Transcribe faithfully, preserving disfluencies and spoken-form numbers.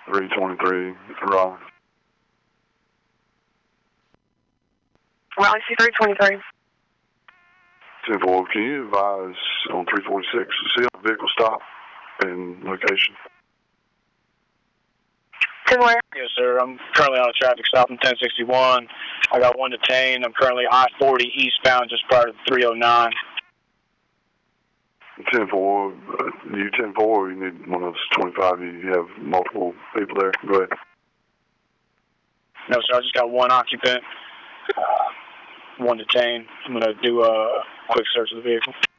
three twenty-three, Raleigh. Raleigh C three twenty-three. ten four, can you advise on three forty-six, see the vehicle stop and location? ten where? Yes, sir. I'm currently on a traffic stop in ten sixty-one. I got one detained. I'm currently I forty eastbound just prior to three oh nine. ten four, uh, you ten four, you need one of us twenty-five, you have multiple people there. Go ahead. No, sir. I just got one occupant, uh, one detained. I'm going to do a quick search of the vehicle.